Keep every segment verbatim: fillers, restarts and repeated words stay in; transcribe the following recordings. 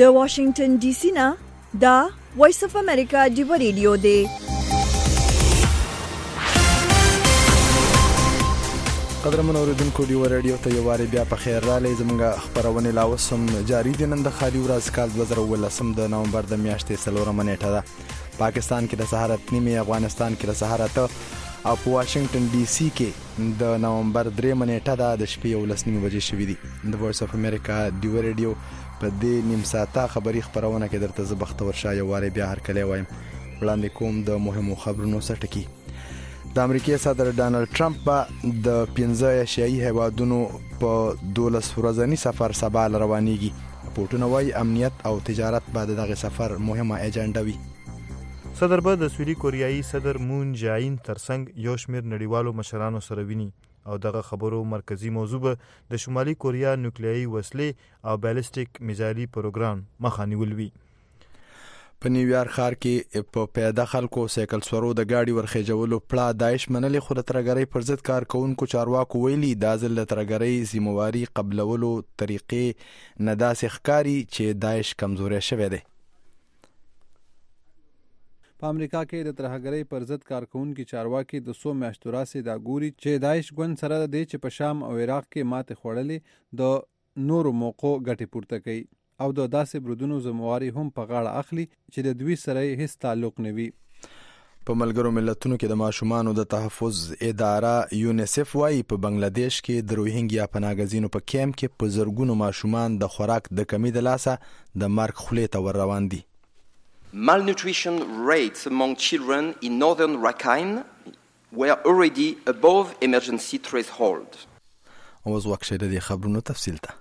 د واشنگټن ډي سي نه دا وایس اف امریکا ډیو ریډیو دی. قدرمن اوریدونکو ډیو ریډیو ته یو واری بیا په خیر رالی. زموږ خبرونه لا اوس هم جاری دي. نن د خالي ورځ کال دوه زره اوولسم د نومبر د میاشتې څلورمه نیټه ده. پاکستان کې د سهار اته نیمې، افغانستان کې د سهار اته او په واشنگټن ډي سي کې د نومبر درېمه نیټه ده. د شپې یولس نیمې بجې شوې دي. د وایس اف امریکا ډیو ریډیو په دې نیم ساعته خبري خبرونه کې درته زه بختور شاه یو واری بیا هر کله وایم. وړاندې کوم د مهمو خبرونو سرټکی. د امریکای صدر ډانلډ ټرمپ به د پنځه ایشیایي هیوادونو په دولس ورځنی سفر سبا روانيږي. راپورټونه وايي امنیت او تجارت به دغه سفر مهمه اجنډا وي. صدر به د سویلي کوریایي صدر مون جاین ترڅنګ یو شمېر نړیوالو مشرانو سره ویني او دغه خبرو مرکزی موضوع به د شمالي کوریا نوکلیایي وسلې او بیلسټیک میزایلي پروګرام مخه نیول وي. په نیویارک ښار کې په پیاده خلکو سایکل سورو د گاډي ورخېجولو پړه داعش منلې، خو د ترګرۍ پر ضد کارکونکو چارواکو ویلي دا ځل د ترګرۍ ذمہواري قبلولو طریقې نه داسې ښکاري چې داعش کمزوری شوی دی. په امریکا کې د ترهګرۍ پر ضد کارکونکو چارواکي د سو میاشتو راسي دا ګوري چې داعش ګوند سره د چې په شام او عراق کې ماته خوړلې د نورو موقعو ګټې پورته کوي او د داسې برودونو ذمہواري هم په غاړه اخلي چې د دوی سره هیڅ تعلق نه وي. په ملګرو ملتونو کې د ماشومانو د تحفظ اداره یونیسف وايي په بنگلاديش کې د روهینګیا پناهګزینو په کیمپ کې په زرګونو ماشومان د خوراک د کمی د لاسه د مرګ خولې ته ور روان دي. Malnutrition rates among children in northern Rakhine were already above emergency threshold. اوس وخت شه د خبرونو تفصیل ته.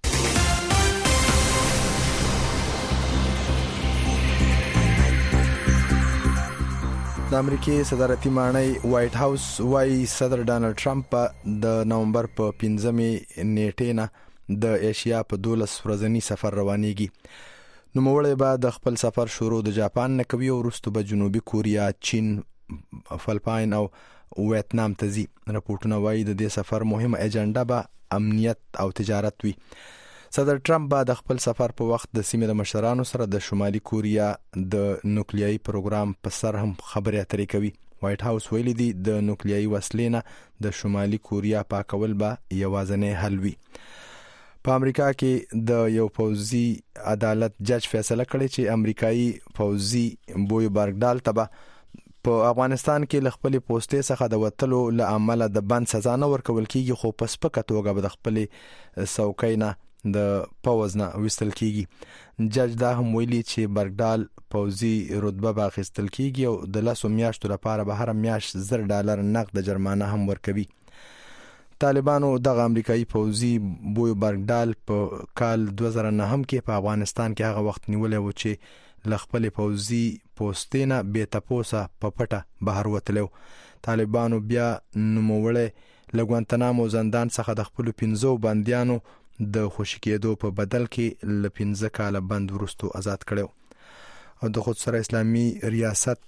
د امریکای صدارتي ماڼۍ وایټ هاوس وايي صدر ډانلډ ټرمپ د نومبر په پنځمې نیټې نه د ایشیا په دولس ورځنی سفر روانيږي. نوموړی به د خپل سفر شروع د جاپان نه کوي او وروسته به جنوبي کوریا، چین، فلپاین او ویتنام ته ځي. راپورټونه وايي د دې سفر مهمه اجنډا به امنیت او تجارت وي. صدر ټرمپ به د خپل سفر په وخت د سیمې د مشرانو سره د شمالي کوریا د نوکلیایي پروګرام په سر هم خبرې اترې کوي. وایټ هاوس ویلي دی د نوکلیایي وسلې نه د شمالي کوریا پاکول به یوازینی حل وي. په امریکا کې د یو پوځي عدالت جج فیصله کړې چې امریکایي پوځي بوی برګډال ته په افغانستان کې ل خپل پوسټې څخه د وټلو له عمله د بند سزا نه ورکول کیږي، خو په سپکه توګه به د خپل څوکۍ نه د پوز نه وستل کیږي. جج دا هم ویلي چې برګډال پوځي رتبه به اخیستل کیږي او د لاسو میاشتو لپاره به هر میاشت زر ډالر نقد جرمانه هم ورکوي. طالبانو دغه امریکایي پوځي بوی برګډال په کال دوه زره نه هم کې په افغانستان کې هغه وخت نیولې و چې ل خپل پوځي پوسټینه به تاسو په پټه بهر وتلو. طالبانو بیا نوموړی لګوانتنامو زندان څخه د خپل پنځو بنديانو د خوشی کېدو په بدل کې ل پنځه کاله بند ورستو آزاد کړو. او د خودسره اسلامي ریاست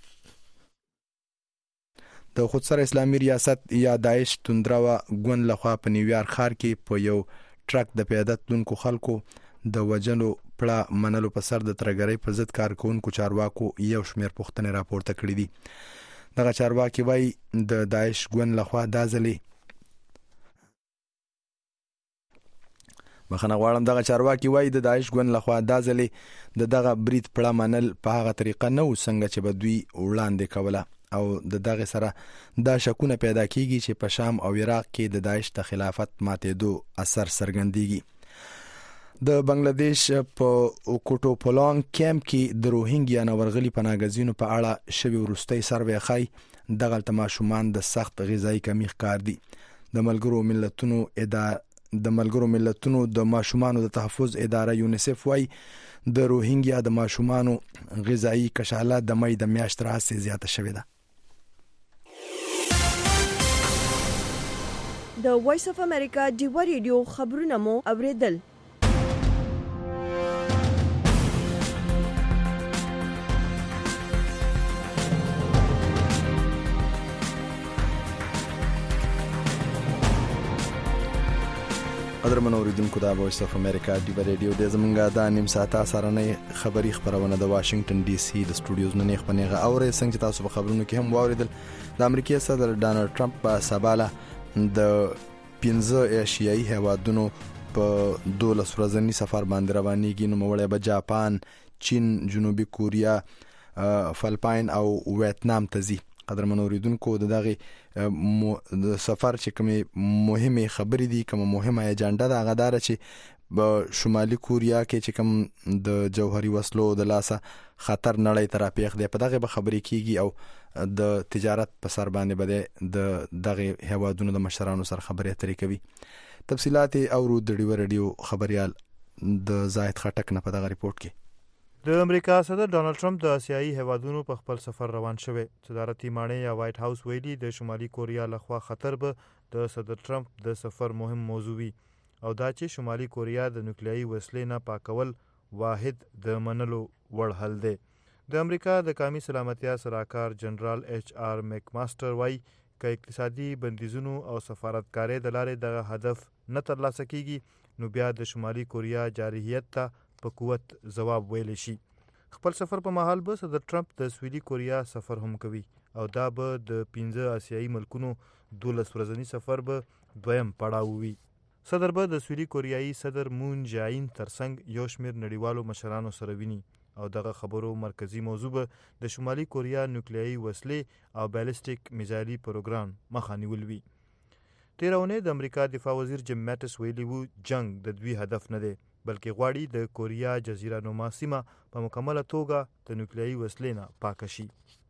د خودسره اسلامي ریاست یا داعش توندروا ګوند لخوا په نیویارک ښار کې په یو ټرک د پیاده تلونکو خلکو د وجلو پړه منلو په سر د ترګرۍ په ضد کارکونکو چارواکو یو شمېر پوښتنې راپورته کړې دي. دغه چارواکي وايي د داعش ګوند لخوا دا ځلې مخنه غواړم دغه چارواکي وايي د داعش ګوند لخوا دا ځلې د دغه برید پړه منل په هغه طریقه نه و څنګه چې به دوی وړاندې کوله او د دغه سره دا شکونه پیدا کیږي چې په شام او عراق کې د داعش د خلافت ماتېدو اثر څرګندېږي. د بنگلاديش په کوټو پولانګ کیمپ کې د روهینګیا نورغلي پناهګزینو په اړه شوی ورستۍ سروې ښایي دغه ماشومان د سخت غذایی کمی ښکار دي. د ملګرو ملتونو اداره د ملګرو ملتونو د ماشومانو د تحفظ اداره یونیسف وايي د روهینګیا د ماشومانو غذایی کشاله د مې د میاشت راځي زیاته شوې ده. د وایس اف امریکا ډیو ریډیو خبرونه مو اوریدل. قدرمن اوریدونکو دا وایس اف امریکا دی ریډیو د زمونږه د نیم ساعته سرنۍ خبری خبرونه د واشنگټن ډي سي د سټوډیوز نه خبرونه اوري څنګه تاسو په خبرونو کې هم واوریدل د امریکای صدر ډانلډ ټرمپ په سباله د پنځه ایشیایي هیوادونو په دولس ورځنی سفر باندې روانېږي. نو موړې به جاپان، چین، جنوبي کوریا، فلپاین او ویتنام ته ځي. قدرمن اوریدونکو د دغه د سفر چې کومه مهمه خبرې دي، کومه مهمه اجنډا ده، هغه دار چې په شمالي کوریا کې چې کوم د جوهري وسلو د لاسه خطر نړۍ ته راپیښ دی، په دغه به خبرې کیږي او د تجارت په سر باندې به د دغه هیوادونو د مشرانو سره خبرې اترې کوي. تفصيلات اورو د ډیو ریډیو خبريال د زاهد خټک نه په دغه ریپورت کې. د امریکا صدر ډانلډ ټرمپ د آسیایي هیوادونو په خپل سفر روان شوی. صدارتي ماڼۍ یا وایټ هاوس ویلي د شمالي کوریا لخوا خطر به د صدر ټرمپ د سفر مهم موضوع وي او دا چې شمالي کوریا د نوکلیایي وسلې نه پاکول واحد د منلو وړ حل دی. د امریکا د قومي سلامتیا سلاکار جنرال ایچ آر میک ماستر وايي که اقتصادي بندیزونو او سفارتکارۍ د لارې دغه هدف نه ترلاسه کیږي نو بیا د شمالي کوریا جارحیت ته په قوت جواب ویل شي. خپل سفر په مهال به صدر ټرمپ د سویلي کوریا سفر هم کوي او دا به د پنځه آسیایي ملکونو دولس ورځنی سفر به دویم پړاو وي. صدر به د سویلي کوریایي صدر مون جاین ترڅنګ یو شمېر نړیوالو مشرانو سره ویني او دغه خبرو مرکزی موضوع به د شمالي کوریا نوکلیایي وسلې او بیلسټیک میزایلي پروګرام مخه نیول وي. تېره اونۍ د امریکا دفاع وزیر جیم میټس ویلي وو جنگ د دوی هدف نه دی بلکې غواړي د کوریا جزیره نما سیمه په مکمله توګه د نوکلیایي وسلې نه پاکه شي.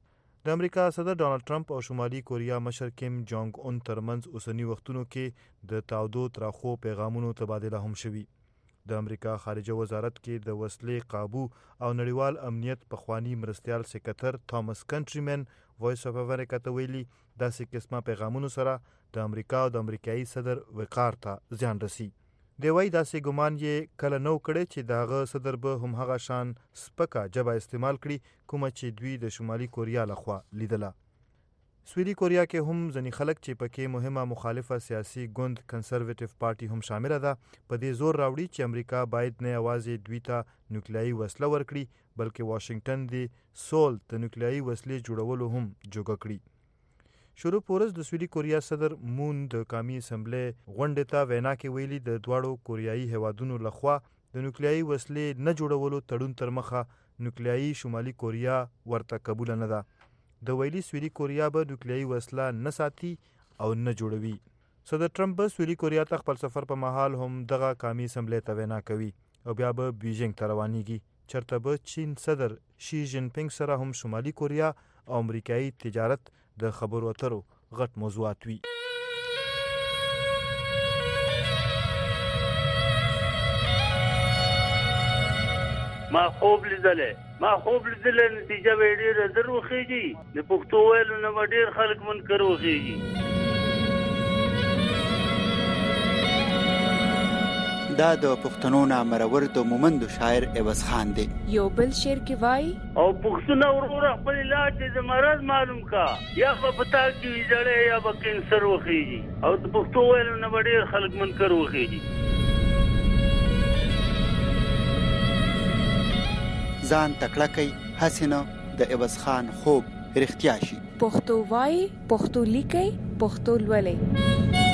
د امریکا صدر ډانلډ ټرمپ او شمالي کوریا مشر کیم جونګ اون ترمنځ اوسنی وختونو کې د تاودو تراخو پیغامونو تبادله هم شوي. د امریکا خارجه وزارت کې د وسلې قابو او نړیوال امنیت پخوانی مرستیال سکرټر توماس کنټریمن وایس اف امریکا ته ویلي داسې قسمه پیغامونو سره د امریکا او د امریکایي صدر وقار ته زیان رسی. دی وایي داسې ګمان یې کله نو کړی چې د هغه صدر به هم هغه شان سپکه ژبه استعمال کړي کومه چې دوی د شمالي کوریا لخوا لیدله. سویلي کوریا کې هم ځینې خلک چې پکې مهمه مخالفه سیاسي ګوند کنسرویټیو پارټي هم شامله ده په دې زور راوړي چې امریکا باید نه یوازې دوی ته نوکلیایي وسله ورکړي بلکې واشنگټن د سول د نوکلیایي وسلې جوړولو هم جوګه کړي. شروع پورز د سویلي کوریا صدر مون د قومي اسمبلی غونډې ته وینا کې ویلي د دواړو کوریایي هیوادونو لخوا د نوکلیایي وسلې نه جوړولو تړون تر مخه نوکلیایي شمالي کوریا ورته قبول نه ده. د ویلي سویلي کوریا به نوکلیایي وسله نه ساتي او نه جوړوي. صدر ټرمپ به سویلي کوریا ته خپل سفر په مهال هم دغه قومي اسمبلی ته وینا کوي او بیا به بیجینګ ته روانېږي چېرته به چین صدر شي جین پینګ سره هم شمالي کوریا او امریکایي تجارت د خبرو اترو غټ موضوعات وي. ما خوب لیدلې ما خوب لیدلې نتیجه به ډېره در وخیږي د پښتو ویلو نه به ډېر خلک منکر وخیږي. دا د پښتنو نامرور د مومندو شاعر عوض خان دی. یو بل شعر کې وای او پښتنو ورور خپل علاج د مرض معلوم کا یا په پتا کې جړې یا په کینسر وخیږي او د پښتو ویلو نه ډېر خلک منکر وخیږي. ځان تکړه کوي حسینه د عوض خان خوب رښتیا شي. پښتو وای پښتو لیکي پښتو لولي.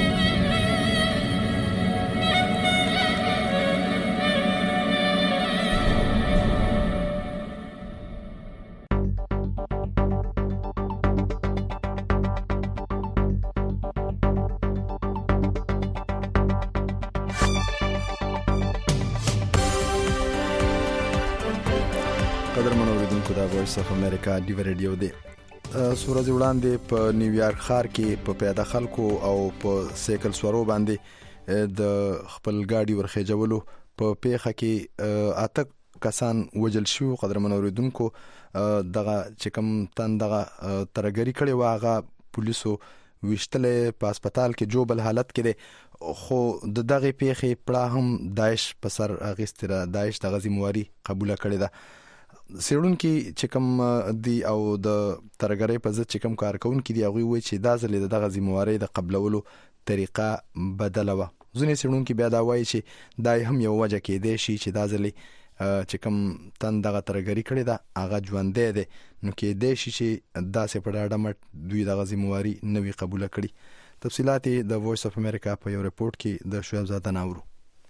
قدرمن اوریدونکو دا وایس اف امریکا دی ریډیو دی. سورج وړاندې په نیویارک ښار کې په پیاده خلکو او په سیکل سورو باندې د خپل گاډي ورخېجولو په پیښه کې اته کسان وجل شو. قدرمن اوریدونکو دغه چې کوم تن دغه ترګری کړي واغه پولیسو وشتلې په هسپتال کې جو بل حالت کې دي خو د دغه پیښې پړه هم داعش په سر اغستره داعش د غزمواري قبول کړي ده. سیرون کې چې کوم دی او د ترګری په ځد چې کوم کار کوونکي دی هغه وایي چې دا ځلې دغه ذمہواری د قبلولو طریقه بدله و. ځینې څېړونکي بیا دا وایي چې دا هم یو وجه کېدای شي چې دا ځلې چې کوم تن دغه ترګری کړی دا هغه ژوندې ده، نو کېدای شي چې داسې په ډاډه مټ دوی دغه ذمہواری نوي قبول کړي. تفصیلات د وایس اف امریکا په یو رپورت کې د شعیب زاده ناورو.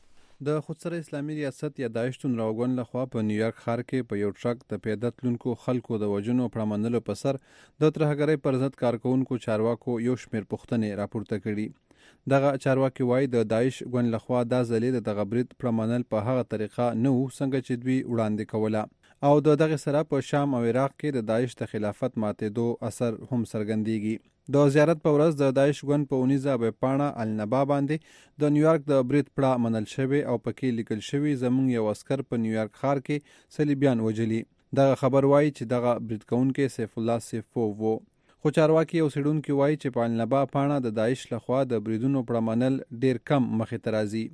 د خودسره اسلامي ریاست یا داعش تنراوګون لخوا په نیویارک ښار کې په یو ټرک د پیاده تلونکو خلکو د وژنو پړمنلو په سر د ترهګرۍ پر ضد کارکونکو چارواکو یو شمېر پوښتنې راپورته کړي. دغه چارواکي وایي د داعش ګوند لخوا دا ځلې د دغه برید پړمنل په هغه طریقه نه و څنګه چې دوی وړاندې کوله، او د دغه سره په شام او عراق کې د داعش د خلافت ماتېدو اثر هم څرګندېږي. د زیارت په ورځ د داعش ګوند په اونیزه ویبپاڼه النبا باندې د نیویارک د برید پړه منل شوی او پکې لیکل شوی زموږ یو عسکر په نیویارک ښار کې صلیبیان وجلي. دغه خبر وایي چې دغه برید کوونکی سیف الله سیفو وو، خو چارواکي او څېړونکي وایي چې په النبا پاڼه د داعش لخوا د بریدونو پړه منل ډیر کم مخې ته راځي.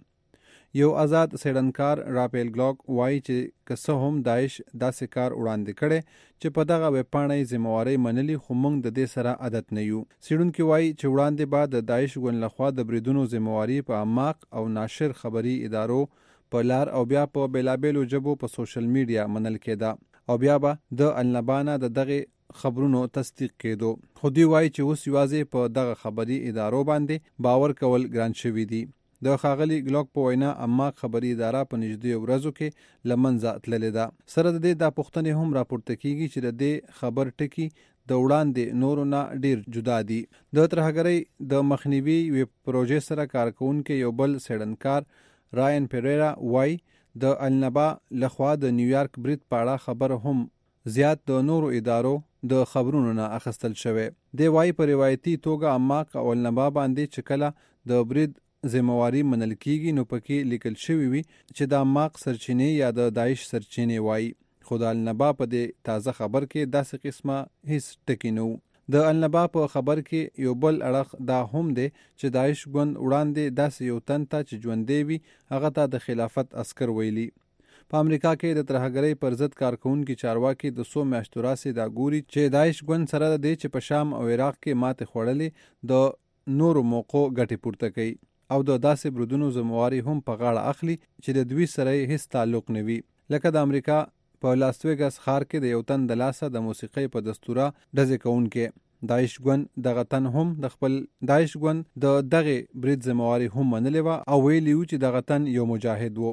یو آزاد څېړنکار راپیل ګلاک وایي چې که څه هم داعش داسې کار وړاندې کړی چې په دغه ویبپاڼه یې ذمہوارۍ منلي، خو موږ د دې سره عادت نه یو. څېړونکي وایي چې وړاندې به د داعش ګوند لخوا د بریدونو ذمہواري په عماق او ناشر خبري ادارو په لار او بیا په بیلابیلو ژبو په سوشل میډیا منل کېده او بیا به د النبا نه د دغه خبرونو تصدیق کېدو. خو دوی وایي چې اوس یوازې په دغه خبري ادارو باندې باور کول ګران شوي دي. د ښاغلي ګلاک په وینا عماق خبري اداره په نږدې ورځو کې له منځه تللې ده. سره د دې دا پوښتنې هم راپورته کیږي چې د دې خبر ټکي د وړاندې نورو نه ډیر جدا دي. د ترهګرۍ د مخنیوي یوې پروژې سره کار کوونکی یو بل څېړنکار راین پیریرا وایي د النبا لخوا د نیویارک برید په اړه خبر هم زیات د نورو ادارو د خبرونو نه اخیستل شوی. دی وایي په روایتي توګه عماق او النبا باندې چې کله د برید ذمہواری منل کیږي نو پکې لیکل شوی وي چې د عماق سرچینې یا د داعش سرچینې وایي، خو د النبا په دې تازه خبر کې داسې قسمه هیڅ ټکی نه و. د النبا په خبر کې یو بل اړخ دا هم دی چې داعش ګوند وړاندې داسې یو تن ته چې ژوندی وي هغه ته د خلافت عسکر ویلي. په امریکا کې د ترهګرۍ پر ضد کارکونکي چارواکي د څو میاشتو راسې دا ګوري چې داعش ګوند سره د دې چې په شام او عراق کې ماتې خوړلې د نورو موقعو ګټې پورته کوي او د داسې برودونو ذمہواری هم په غاړه اخلي چې د دوی سره هیڅ تعلق نه وي. لکه د امریکا په لاس ویګاس ښار کې د یو تن د لاسه د موسیقۍ په دستوره ډزې کوونکي داعش ګوند دغه تن هم د خپل داعش ګوند د دغه برید ذمہواری هم منلې و او ویلي و چې دغه تن یو مجاهد و.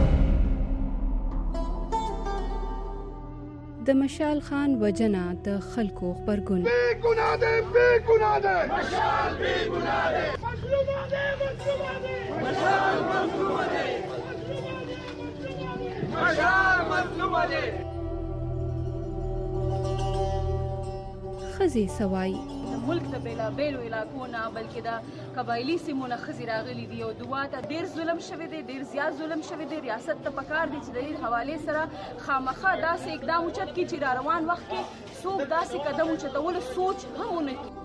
د مشال خان وجنه د خلکو خبرګون بے گناه ده بے گناه ده مشال بے گناه ده مظلومه ده مظلومه ده مشال مظلومه ده مشال مظلومه ده خزي سوای ملک د بیلا بیلو علاقو نه بلکې د قبایلی سیمونه خزي راغلي دي او دوه ته ډیر ظلم شوی دی، ډیر زیات ظلم شوی دی. ریاست ته پکار دی چې د دې حواله سره خامخا داسې اقدام اوچت کړي چې را روان وخت کې څوک داسې قدم اوچتولو سوچ هم ونه کړي.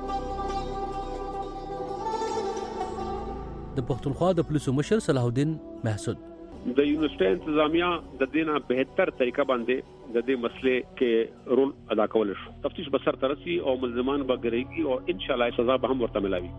د پښتونخوا د پولیسو مشر صلاح الدین محسود د یونیورسيټي انتظامیه د دینه بهتر طریقه باندې د دې مسلې کې رول ادا کول شو. تفتیش به سر ترسي او ملزمان به ګرځي او ان شاء الله سزا به هم ورته ملاوي.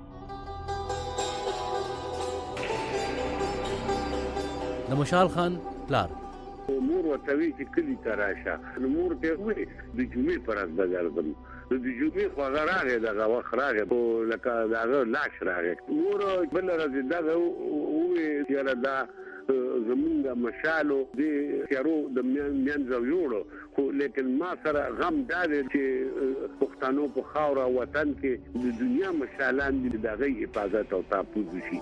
د مشال خان پلار مور وتوی چې کلی تراشه نور ته وې د جمعې پر از بغردم د جمعې خو غراغه دغه وخت راغه لکه دغه لاش راغه مور بل راځي دغه وې یاره دا زمونږ مشالو د تیارو د میانځو یوړو خو لیکن ما سره غم دار چې پښتنو په خاور وطن کې د دنیا مشالان دغه حفاظت او تحفظ شي.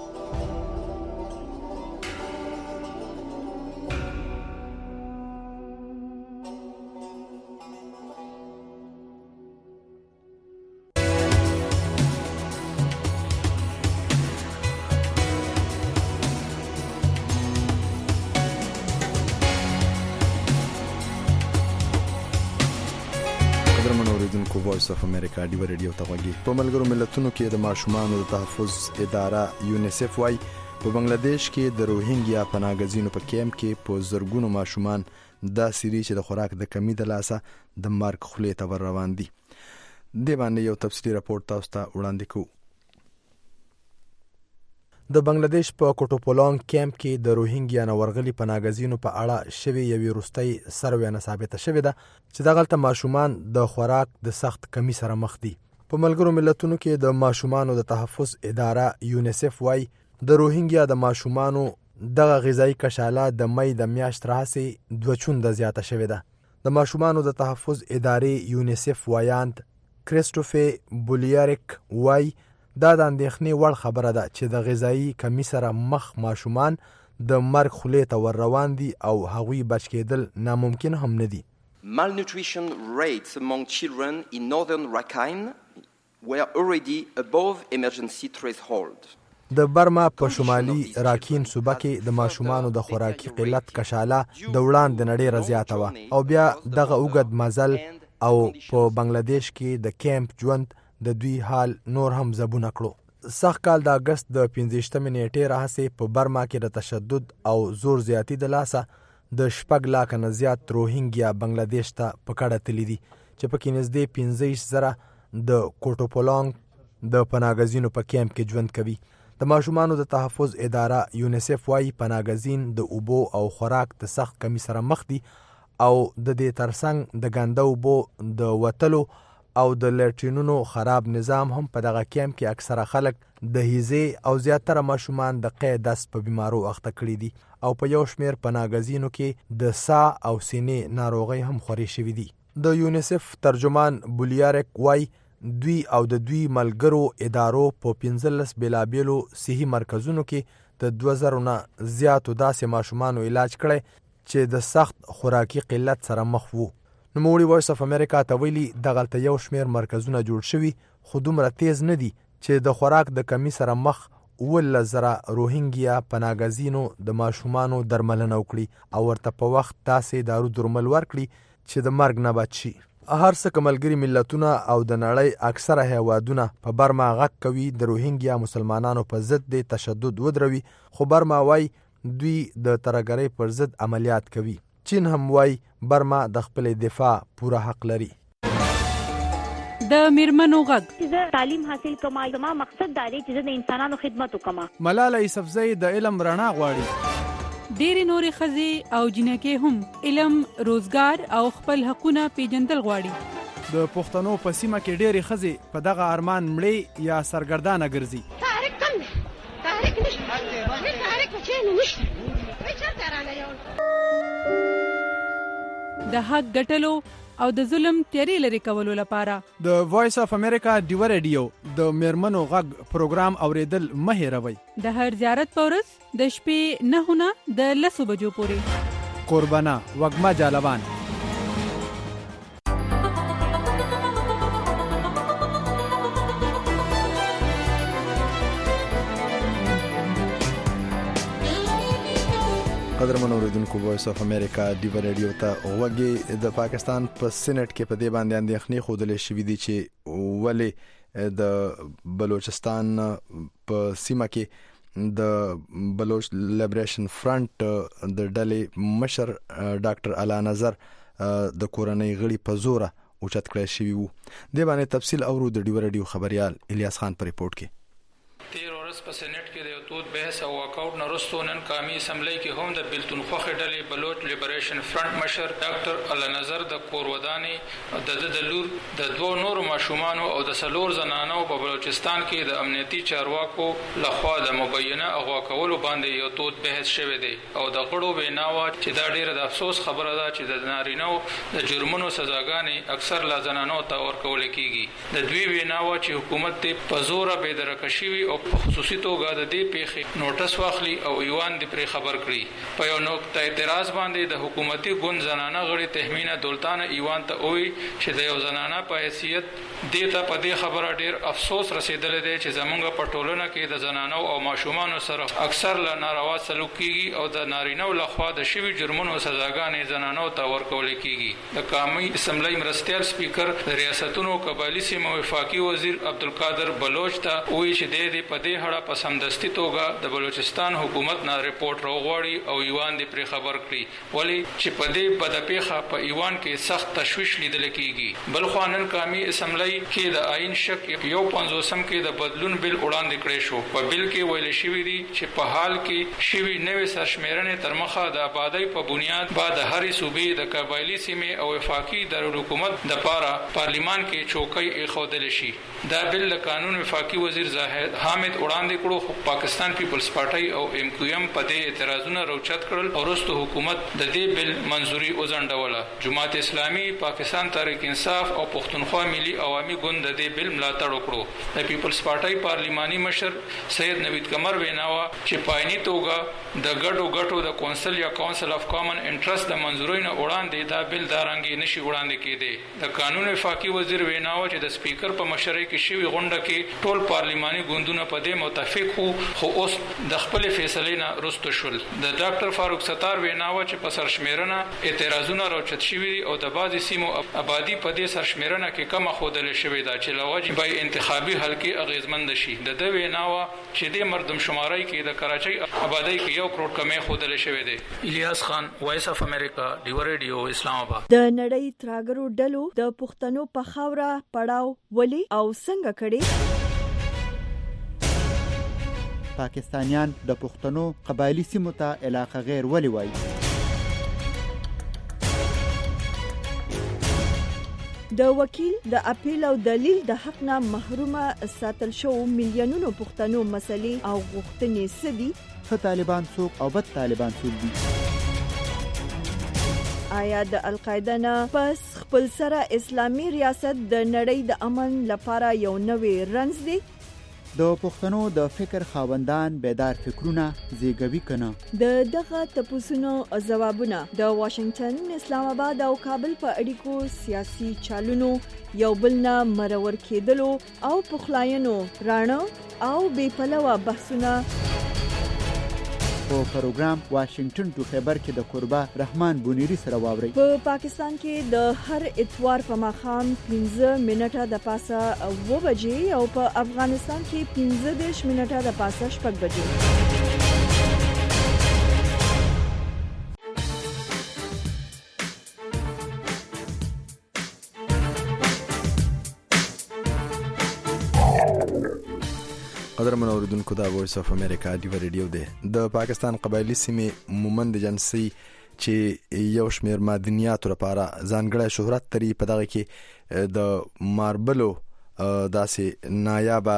وایس اف امریکا دی ریډیو ته غوږی. په ملګرو ملتونو کې د ماشومانو د تحفظ اداره یونیسف وايي په بنگلاديش کې د روهینګیا پناهګزینو په کیمپ کې په زرګونو ماشومان دا سری چې د خوراک د کمی د لاسه د مرګ خولې ته ور روان دي. د باندې یو تفصیلی راپور تاسو ته وړاندې کوو. د بنگلاديش په کوټوپولانګ کیمپ کې د روهینګیا نورغلي پناهګزینو په اړه شوی یوې وروستۍ سروې ثابته شوې ده چې دغلته ماشومان د خوراک د سخت کمی سره مخ دي. په ملګرو ملتونو کې د ماشومانو د تحفظ اداره یونیسف وايي د روهینګیا د ماشومانو دغه غذایی کشاله د مې د میاشت راهیسې دوه چنده زیاته شوې ده. د ماشومانو د تحفظ ادارې یونیسف وایاند کریسټوفر بولیاریک وايي دا د اندېښنې وړ خبره ده چې د غذایی کمی سره مخ ماشومان د مرګ خولې ته ور روان دي او هغوی بچ کېدل ناممکن هم نه دي. Malnutrition rates among children in northern Rakhine were already above emergency threshold. د برما په شمالي راکین صوبه کې د ماشومانو د خوراکي قلت کشاله د وړاندې نه ډېره زیاته وه او بیا دغه اوږد مزل او په بنگلاديش کې د کیمپ ژوند د دوی حال نور هم زبونه کړو. سخت کال د اگست د پنځویشتمې نیټې راهیسې په برما کې د تشدد او زور زیاتی د لاسه د شپږ لاکه نه زیات روهینګیا بنگلاديش ته په کډه تللي دي چې پکې نږدې پنځه ویشت زره د کوټوپولانګ د پناهګزینو په کیمپ کې ژوند کوي. د ماشومانو د تحفظ اداره یونیسف وايي پناهګزین د اوبو او خوراک د سخت کمی سره مخ دي او د دې ترڅنګ د ګنده اوبو د وتلو او د لیټرینونو خراب نظام هم په دغه کیمپ کې اکثره خلک د هیزې او زیاتره ماشومان د قی دست په بیمارو اخته کړي دي او په یو شمیر پناهګزینو کې د سا او سینې ناروغۍ هم خوري شوي دي. د یونیسف ترجمان بولیاریک وای دوی او د دوی ملګرو ادارو په پنځلس بیلابیلو صحي مرکزونو کې د دوه زرو نه زیاتو داسې ماشومانو علاج کړی چې د سخت خوراکي قلت سره مخ وو. نوموړي وایس اف امریکا ته ویلي دغلته یو شمیر مرکزونه جوړ شوي خو دومره تیز نه دي چې د خوراک د کمی سره مخ اوولس زره روهینګیا پناهګزینو د ماشومانو درملنه وکړي او ورته په وخت داسې دارو درمل ورکړي چې د مرګ نه بچ شي. هر څه ملګري ملتونه او د نړۍ اکثره هیوادونه په برما غږ کوي د روهینګیا مسلمانانو په ضد د تشدد ودروي خو برما وای دوی د ترهګرۍ پر ضد عملیات کوي. چین هم وای برما د خپل دفاع پوره حق لري. د میرمنو غږ زه تعلیم حاصل کوم زما مقصد دا دی چې د انسانانو خدمت وکم. ملاله یوسفزۍ د علم رڼا غواړي. ډېرې نورې ښځې او جنکې هم علم روزګار او خپل حقونه پیژندل غواړي. د پښتنو په سیمه کې ډېرې ښځې په دغه ارمان مړې یا سرګردانه ګرځي. تحریک کم دی تحریک نشته تحریک چین نشته چرته رانه یو د حق ګټلو او د ظلم تیری لري کولو لپاره د وایس اف امریکا ډیو ریډیو د میرمنو غږ پروګرام اوریدل مه هېروئ. د هر زیارت په ورځ د شپې نهه نه د لسو بجو پورې. قربانه وږمه جالبان. قدرمن اوریدونکو وایس اف امریکا ډیو ریډیو ته وګي د پاکستان په سېنات کې په دې باندې اندېښنې ښودلې شوې دي چې ولې د بلوچستان په سیمه کې د بلوچ لیبریشن فرنٹ د ډلې مشر ډاکټر اعلی نظر د کورنۍ غړي په زوره اوچت کړی شوی وو. دې باندې تفصیل اورو د ډیو ریډیو خبريال الیاس خان په ریپورت کې. تیر ورځ په سېنات کې د یو تود بحث او واکاوټ نه وروسته نن قومي اسمبلی کې هم د بلتونخوا ډلې بلوچ لیبریشن فرنٹ مشر ډاکټر اعلی نظر د کور ودانې د د لور د دوه نورو ماشومانو او د سلور زنانو په بلوچستان کې د امنیتي چارواکو لخوا د مبینه اغوا کولو باندې یو تود بحث شوی دی او د غړو بیناوه چې دا ډیره د افسوس خبره ده چې د نارینو د جرمونو سزاګانې اکثر لا زنانو ته ورکول کیږي. د دوی بیناوه چې حکومت ته په زور به درکشي او په خصوصي توګه د دې پیښې نوټس واخلي او ایوان دې پرې خبر کړي. په یو نقطه اعتراض باندې د حکومتي ګوند زنانه غړي تهمینه دولتانه ایوان ته وایي چې د یو زنانه په حیثیت دې ته په دې خبره ډیر افسوس رسیدلی دی چې زمونږ په ټولنه کې د زنانو او ماشومانو سره اکثر له ناروا سلوک کیږي او د نارینو لخوا د شوي جرمونو سزاګانې زنانو ته ورکول کیږي. د قومي اسمبلی مرستیال سپیکر د ریاستونو قبایلي سیمو وفاقي وزیر عبدالقادر بلوچ ته وایي چې د دې په دې اړه په سمدستي توګه د بلوچستان حکومت نه ریپورت راوغواړي او ایوان دې پرې خبر کړي، ولی چې په دې بدپېښه په ایوان کې سخت تشویش لیدل کېږي. بل خو نن قومي اسمبلی کې د آئین شک یو پنځوسم کې د بدلون بل وړاندې کړی شو. په بل کې ویل شوی دی چې په حال کې شوی نوې سرشمیرنې تر مخه د آبادی په بنیاد بعد هرې صوبې د قبایلی سیمې او وفاقي دارالحکومت د پاره پارلیمان کې چوکۍ ایښودل شي. دا بل د قانون وفاقي وزیر زاهد حامد وړاندې کړو، خو پاکستان پیپلز پارټي او ایم کیو ایم په دې اعتراضونه راوچت کړل او وروسته حکومت د دې بل منځوري وځنډوله. جماعت اسلامي، پاکستان تحریک انصاف او پښتونخوا ملي عوامي ګوند د دې بل ملاتړ وکړو. د پیپلز پارټي پارلیماني مشر سید نوید قمر ویناوه چې پایني توګه د ګډو ګټو د کونسل یا کونسل اف کامن انټرست د منځورۍ نه وړاندې دا بل دارنګي نشي وړاندې کېدی. د قانون وفاقي وزیر ویناوه چې د سپیکر په مشرۍ شوی غونډه کې ټول پارلیماني ګوندونه په دې متفق وو، خو اوس د خپل فیصلې نه رسته شول. د ډاکټر فاروق ستار ویناوه چې په سرشمیرنه اعتراضونه راوچت شوي او د بعضی سیمو آبادی په دې سرشمیرنه کې کم خودل شوی دا چې لوجه به انتخابي حلقې اغیزمند شي. د د ویناوه چې د مردم شمارای کې د کراچۍ آبادی کې یو کروڑ کمې خودل شوی دی. الیاس خان، وایس اف امریکا، ډیو ریډیو، اسلام آباد. د نړۍ تراګرو ډلو د پښتنو په خاوره پړاو ولي او څنګه کړي؟ پاکستانیان د پښتنو قبایلی سیمو ته علاقه غیر ولي وایي؟ د وکیل د اپیل او دلیل د حق نه محرومه ساتل شو میلیونونو پښتنو مسلې او غوښتنې سدي؟ ښه طالبان څوک او بد طالبان څوک دي؟ آیا د القاعده نه پس خپل سره اسلامي ریاست د نړۍ د امن لپاره یو نوې رنځ دی؟ د پښتنو د فکر خاوندان بیدار فکرونه زیږوي کنه؟ د دغه تپوسونو ځوابونه د واشنگټن، اسلام آباد او کابل په اړیکو سیاسي چالونو یو بل نه مرور کېدلو او پخلاینو راڼه او بې پلوه بحثونه په پروګرام واشنگټن ټو خیبر کې د قربا رحمان بونیری سره واوري. په پاکستان کې د هر اتوار په ماښام پنځه منټه د پاسه اوه بجې او په افغانستان کې پنځه دېرش منټه د پاسه شپږ بجې. قدرمن اوریدونکو، دا وایس اف امریکا ډیو ریډیو دی. د پاکستان قبایلی سیمې مومند جنسي چې یو شمیر معدنیاتو لپاره ځانګړی شهرت لري، په دغه کې د ماربلو داسې نایابه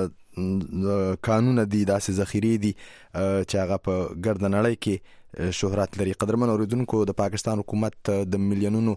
قانون دي، داسې ذخیرې دي چې هغه په ګرد نړۍ کې شهرت لري. قدرمن اوریدونکو، د پاکستان حکومت د میلیونونو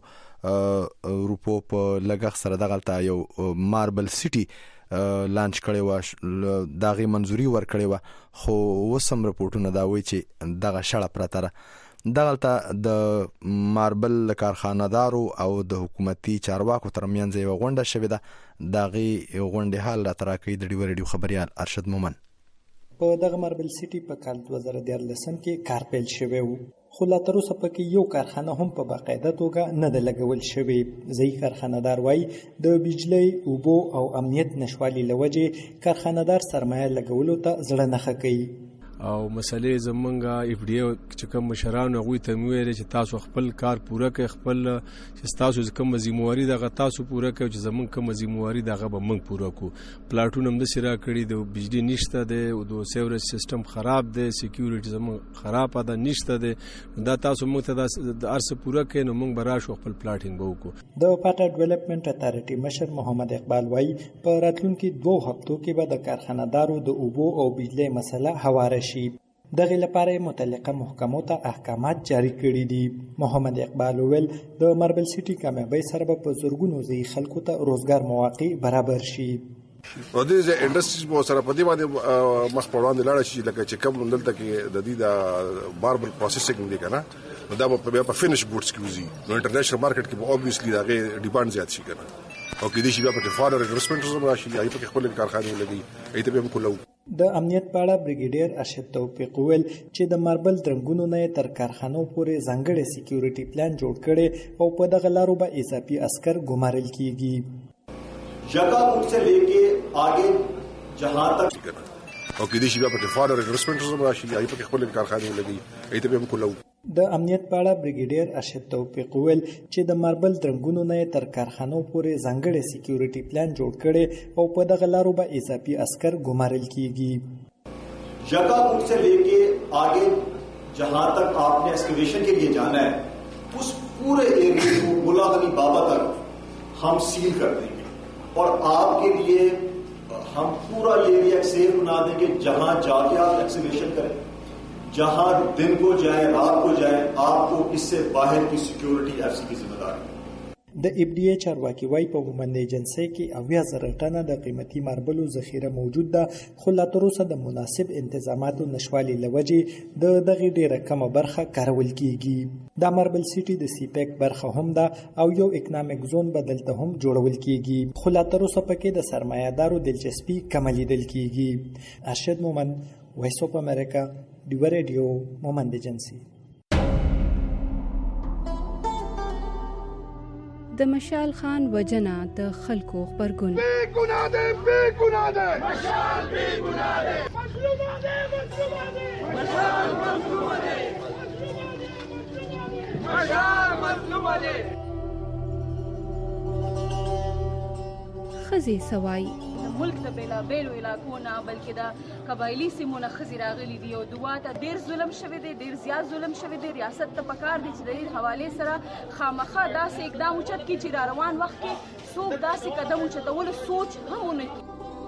روپو په لګښت سره دغلته یو ماربل سیټي لانچ کړی و، داغه منځوري ور کړی و، خو وسم رپورټونه دا وایي چې دغه شړه پرته ده. دغلته د ماربل کارخانه‌دارو او د حکومتي چارواکو ترمنځ یو غونډه شوې ده. دغه غونډه حال را تراکې د ډیو ریډیو خبريال ارشد مومن. په دغه ماربل سیټي په کال دوه زره دیارلسم کې کار پیل شوی و، خو لا تر اوسه پکې یو کارخانه هم په باقاعده توګه نه ده لګول شوې. ځایي کارخانه‌دار وایي د بجلی، اوبو او امنیت نشوالي له وجې کارخانه‌دار سرمایه لګولو ته زړه نه ښه کوي. او مسلې زمونږه اف ډي چې کوم مشران هغوی ته ویل چې تاسو خپل کار پوره کړئ، خپل چې تاسو کوم ذمہواری دغه تاسو پوره کړئ، چې زمونږ کوم ذمہواری دغه به موږ پوره کړو. پلاټونه هم داسې راکړي، د بجلی نشته دی، د سیوریج سیستم خراب دی، سکیورټي زمونږ خراب ده، نشته دی. دا تاسو موږ ته د هر څه پوره کړئ نو موږ به راشو خپل پلاټینګ به وکړو. د پاټا ډیولپمنټ اتارټي مشر محمد اقبال وایي په راتلونکي دوو هفتو کې به د کارخانه‌دارو د اوبو او بجلی مسله هواره شي. دغه لپاره متعلقه محکمو ته احکامات جاری کړي دي. محمد اقبال ویل د ماربل سیټي کامیابی سره به په زرګونو ځایي خلکو ته روزګار مواقع برابر شي. نو د دې انډستریز په سره په دې باندې مخ په وړاندې لاړ شي، لکه چې کوم دلته کې د دې د ماربل پروسیسینګ دی کنه، نو دا په په فینش ګوډز کې وزي. نو انټرنیشنل مارکیټ کې به اوبویسلی دا غي ډیماند زیات شي کنه، او کې دې شي بیا په فارر انویسټمنټ زما راشي، ایته په خپل کارخانه لګي، ایته به هم کولو. د امنیت په اړه بریګیډیر ارشد توفیق ویل چې د ماربل درنګونو نه تر کارخانو پورې ځانګړی سکیورټي پلان جوړ کړي او په دغه لارو به اضافي عسكر ګمارل کیږي. جگہ ان سے لے کے آگے جہاں تک او کې د شي بیا په فارر انویسټمنټ زما راشي ای په خپل کارخانه لګي ایته به کولاو. د امنیت په اړه بریګیډیر ارشد توفیق ویل چې د ماربل درنګونو نه تر کارخانو پورې ځانګړی سکیورټي پلان جوړ کړي او په دغه لارو به اضافي عسكر ګمارل کیږي. जगह कुट से लेके आगे जहां तक आपने एक्सकवेशन के लिए जाना है उस पूरे एरिया को मुलागनी बाबा तक हम सील कर देंगे और आपके लिए हम पूरा एरिया सेफ बना देंगे. जहां जाके आप एक्सकवेशन करें, जहां दिन को जाए रात को जाए, आपको इससे बाहर की सिक्योरिटी एफसी की जिम्मेदारी. د اف डी ای چارواکي وايي په مومند ایجنسي کې اویا زره ټنه د قیمتي ماربلو ذخیره موجود ده، خو لا تر اوسه د مناسب انتظاماتو نشوالي لوجې د دغه ډیره کمه برخه کارول کیږي. د ماربل سیټي د سی پیک برخه هم ده او یو اکونومیک زون بدلته هم جوړول کیږي، خو لا تر اوسه پکې د سرمایه‌دارو دلچسپي کم لیدل کیږي. ارشد مومند، وایس اف امریکا، ډیو ریډیو، مومند ایجنسي. د مشال خان وجنه د خلکو خبرګون بے گناہ دے بے گناہ دے مشال بے گناہ دے مظلوم دے مظلوم دے مشال مظلوم دے مشال مظلوم دے. خزي سوای ملک د بیلا بیلو علاقو نه بلکې د قبایلی سیمونه خزي راغلي دي او دوه ته ډیر ظلم شوی دی، ډیر زیات ظلم شوی دی. ریاست ته پکار دی چې د دې حواله سره خامخا داسې اقدام اوچت کړي چې را روان وخت کې څوک داسې قدم اوچتول سوچ هم ونه کړي.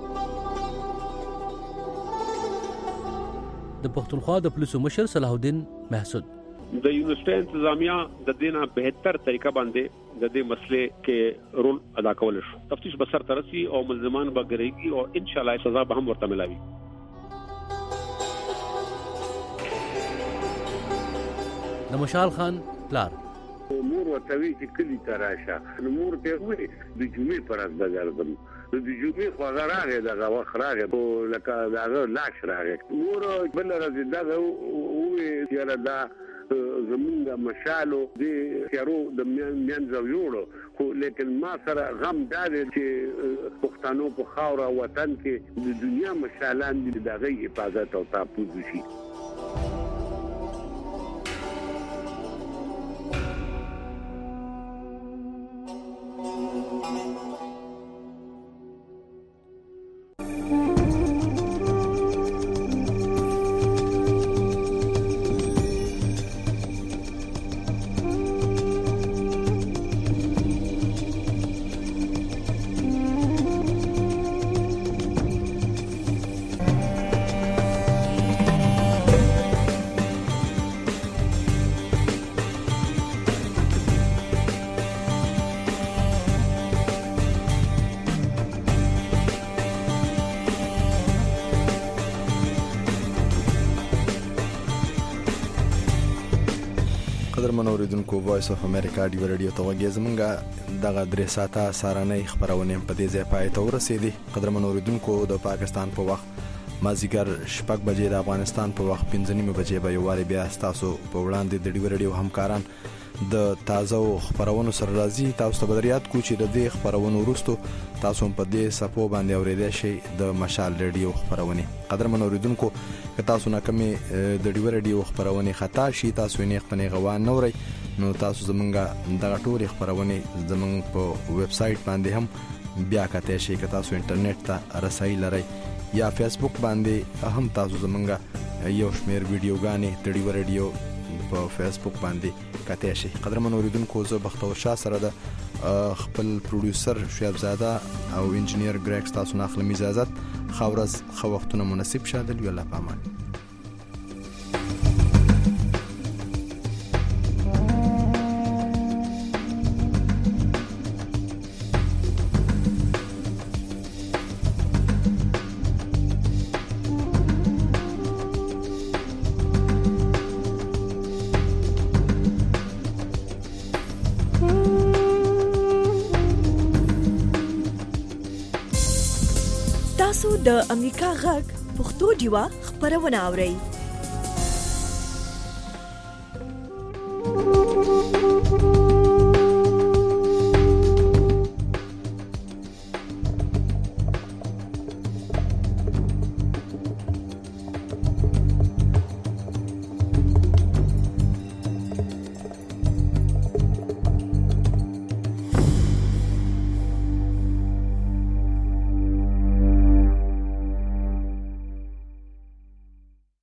د پښتونخوا د پولیسو مشر صلاح الدین محسود د یونیورسيټي انتظامیه د دینه بهتر طریقه باندې د دې مسلې کې رول ادا کول شو. تفتیش به سر ترسي او ملزمان به ګرېږي او ان شاء الله سزا به هم ورته ملاوي. د مشال خان پلار مور وتوی چې کلی تراشه نور ته وې د جمعې پر از بغردم د جمعې خو غراغه دغه وخت راغه په لکه دغه لاش راغه مور بل راځي دغه وې چې دا زمونږ مشالو د خیرو د میانځو یوړو خو لیکن ما سره غم دار چې پښتنو په خاور وطن کې د دنیا مشالان د دغه حفاظت او تحفظ شي. قدرمن اوریدونکو وایس اف امریکا ډیو ریډیو ته وګورئ. زمونږ دغه درې ساعته سارنۍ خبرونه په دې ځای پای ته ورسېدي. قدرمن اوریدونکو د پاکستان په وخت مازیګر شپږ بجې، د افغانستان په وخت پنځه نیمه بجې به یووالې بیا تاسو په وړاندې د ډیو ریډیو همکاران د تازه خبرونو سره راځي. تاسو ته بدریات کو چې د دې خبرونو وروسته تاسو په دې سپو باندې اورېدای شئ د مشال ریډیو خبرونه. قدرمن اوریدونکو که تاسو نه کمې د ډیو ریډیو خبرونه خطا شي، تاسو یې نه خپنه غوان نوري، نو تاسو زمونږ دغه ټول خبرونه زمونږ په ویب سټ باندې هم بیا کته شي. که تاسو انټرنیټ ته رسایي لرئ یا فیسبوک باندې هم تاسو زمونږ یو شمیر ویډیوګانې د ډیو ریډیو په فیسبوک باندې کته شي. قدرمن اوریدونکو زه بختور شاه سره د خپل پروډوسر شعیب زاده او انجینیر ګریکس تاسو نه اخلم اجازه. خورز خو وختونه مناسب شادل وی الله پامان. تاسو د امریکا غږ پښتو ډیوا خبرونه اورئ.